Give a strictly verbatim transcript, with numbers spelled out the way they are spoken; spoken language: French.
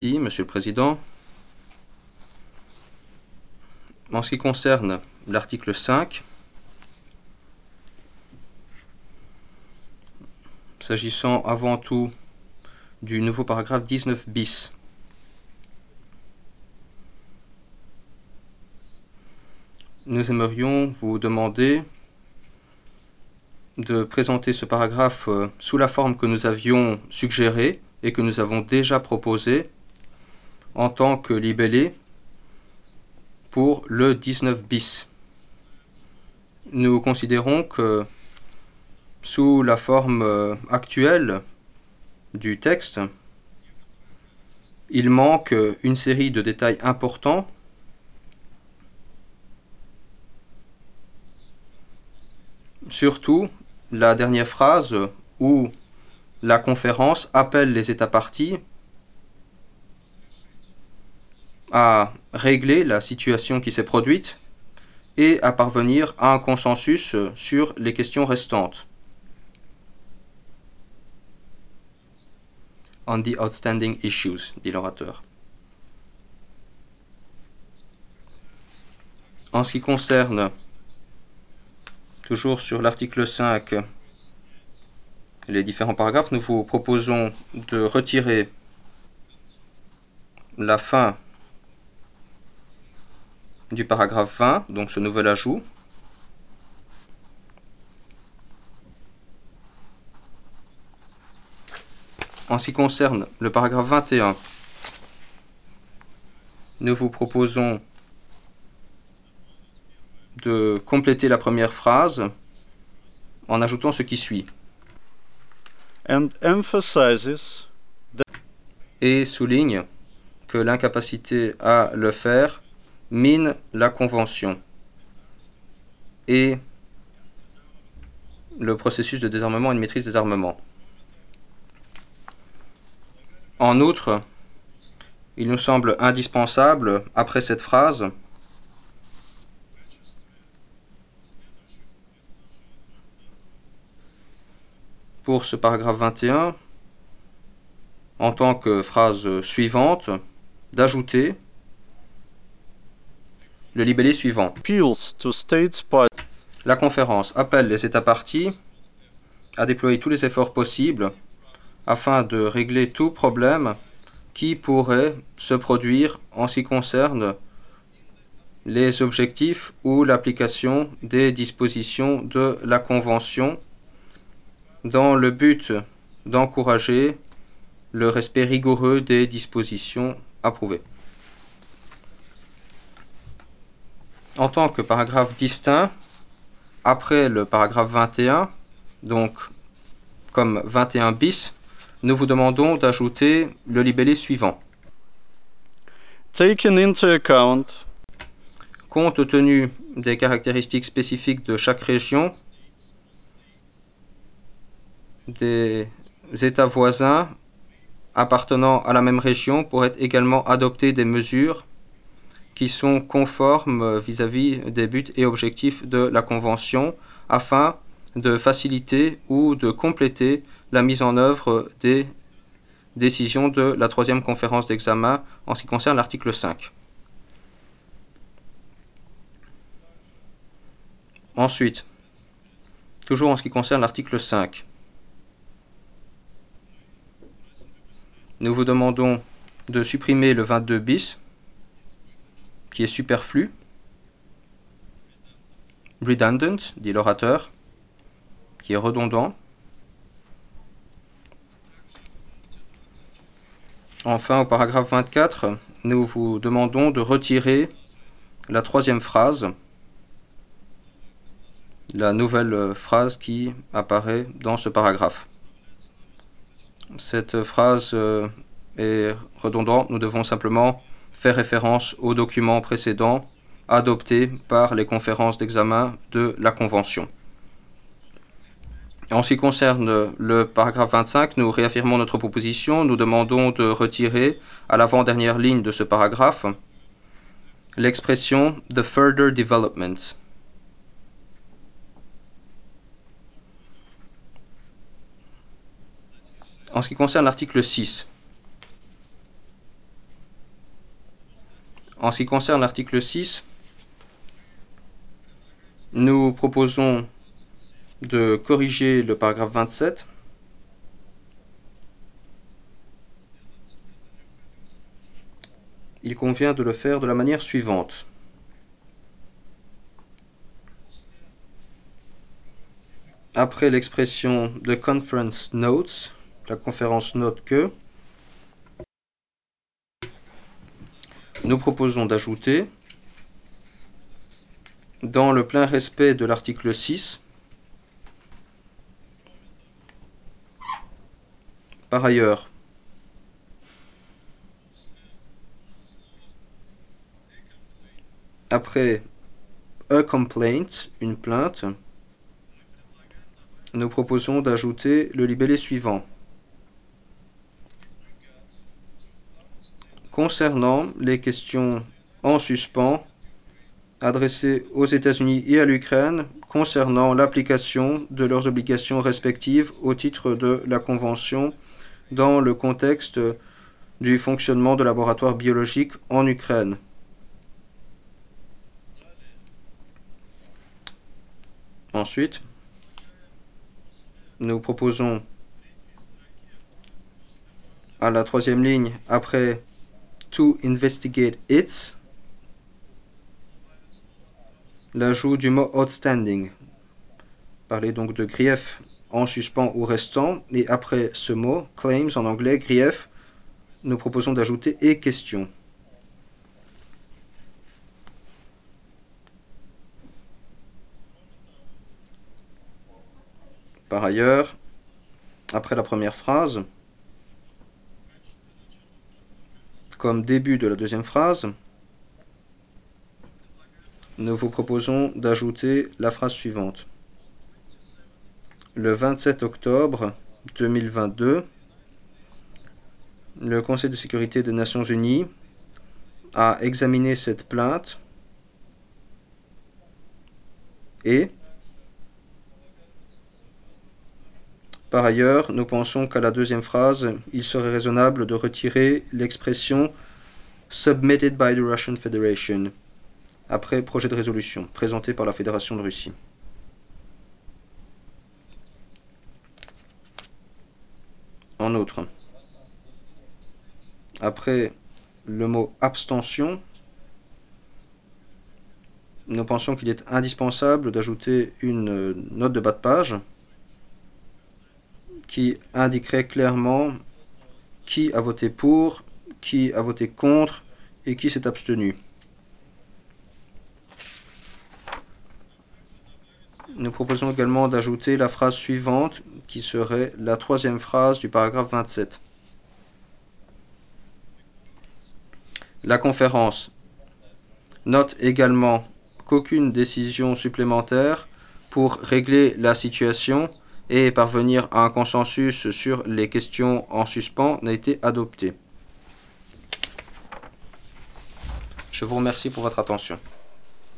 Merci, Monsieur le Président. En ce qui concerne l'article cinq, s'agissant avant tout du nouveau paragraphe dix-neuf bis, nous aimerions vous demander de présenter ce paragraphe sous la forme que nous avions suggérée et que nous avons déjà proposée en tant que libellé pour le dix-neuf bis. Nous considérons que sous la forme actuelle du texte, il manque une série de détails importants surtout la dernière phrase où la conférence appelle les États parties à régler la situation qui s'est produite et à parvenir à un consensus sur les questions restantes. On the outstanding issues, dit l'orateur. En ce qui concerne, toujours sur l'article cinq, les différents paragraphes, nous vous proposons de retirer la fin du paragraphe vingt, donc ce nouvel ajout. En ce qui concerne le paragraphe vingt et un, nous vous proposons de compléter la première phrase en ajoutant ce qui suit. And emphasizes et souligne que l'incapacité à le faire mine la Convention et le processus de désarmement et de maîtrise des armements. En outre, il nous semble indispensable, après cette phrase, pour ce paragraphe vingt et un, en tant que phrase suivante, d'ajouter le libellé suivant. appeals to states parties La conférence appelle les États parties à déployer tous les efforts possibles afin de régler tout problème qui pourrait se produire en ce qui concerne les objectifs ou l'application des dispositions de la Convention dans le but d'encourager le respect rigoureux des dispositions approuvées. En tant que paragraphe distinct, après le paragraphe vingt et un, donc comme vingt et un bis, nous vous demandons d'ajouter le libellé suivant. taken into account Compte tenu des caractéristiques spécifiques de chaque région, des États voisins appartenant à la même région pourraient également adopter des mesures qui sont conformes vis-à-vis des buts et objectifs de la Convention afin de faciliter ou de compléter la mise en œuvre des décisions de la troisième conférence d'examen en ce qui concerne l'article cinq. Ensuite, toujours en ce qui concerne l'article cinq, nous vous demandons de supprimer le vingt-deux bis, qui est superflu. Redundant, dit l'orateur, qui est redondant. Enfin, au paragraphe vingt-quatre, nous vous demandons de retirer la troisième phrase, la nouvelle phrase qui apparaît dans ce paragraphe. Cette phrase est redondante, nous devons simplement faire référence au document précédent adopté par les conférences d'examen de la Convention. En ce qui concerne le paragraphe vingt-cinq, nous réaffirmons notre proposition. Nous demandons de retirer à l'avant-dernière ligne de ce paragraphe l'expression « the further development ». En ce qui concerne l'article six, En ce qui concerne l'article six, nous proposons de corriger le paragraphe vingt-sept. Il convient de le faire de la manière suivante. Après l'expression « the conference notes », la conférence note que, nous proposons d'ajouter, dans le plein respect de l'article six, par ailleurs, après a complaint, une plainte, nous proposons d'ajouter le libellé suivant. Concernant les questions en suspens adressées aux États-Unis et à l'Ukraine concernant l'application de leurs obligations respectives au titre de la Convention dans le contexte du fonctionnement de laboratoires biologiques en Ukraine. Ensuite, nous proposons à la troisième ligne, après « to investigate its », l'ajout du mot « outstanding ». Parler donc de griefs en suspens ou restant, et après ce mot « claims » en anglais, grief, nous proposons d'ajouter « et question ». Par ailleurs, après la première phrase, comme début de la deuxième phrase, nous vous proposons d'ajouter la phrase suivante. Le vingt-sept octobre deux mille vingt-deux, le Conseil de sécurité des Nations Unies a examiné cette plainte et, par ailleurs, nous pensons qu'à la deuxième phrase, il serait raisonnable de retirer l'expression « submitted by the Russian Federation » après projet de résolution présenté par la Fédération de Russie. En outre, après le mot « abstention », nous pensons qu'il est indispensable d'ajouter une note de bas de page qui indiquerait clairement qui a voté pour, qui a voté contre et qui s'est abstenu. Nous proposons également d'ajouter la phrase suivante qui serait la troisième phrase du paragraphe vingt-sept. La conférence note également qu'aucune décision supplémentaire pour régler la situation et parvenir à un consensus sur les questions en suspens n'a été adoptée. Je vous remercie pour votre attention.